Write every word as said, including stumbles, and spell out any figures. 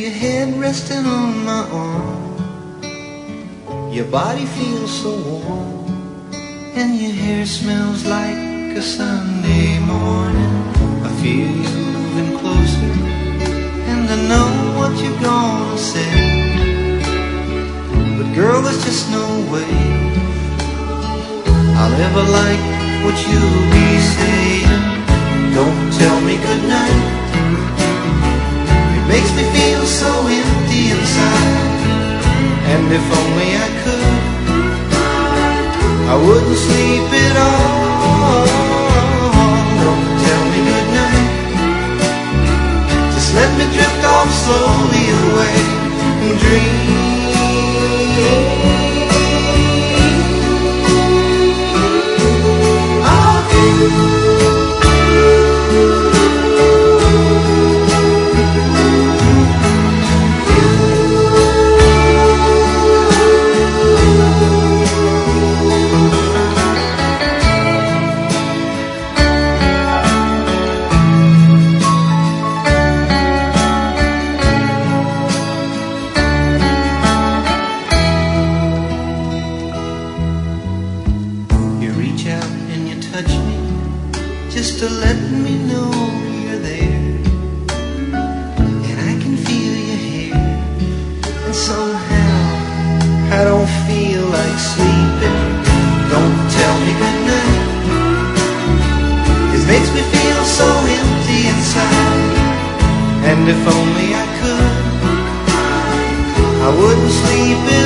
your head resting on my arm. Your body feels so warm, and your hair smells like a Sunday morning. I feel you moving closer, and I know what you're gonna say. But girl, there's just no way I'll ever like what you'll be saying. Don't tell me goodnight, it makes me feel so empty inside. And if only I could, I wouldn't sleep at all. Don't tell me goodnight, just let me drift off slowly away and dream. Touch me just to let me know you're there, and I can feel your hair, and somehow I don't feel like sleeping. Don't tell me goodnight, it makes me feel so empty inside. And if only I could, I wouldn't sleep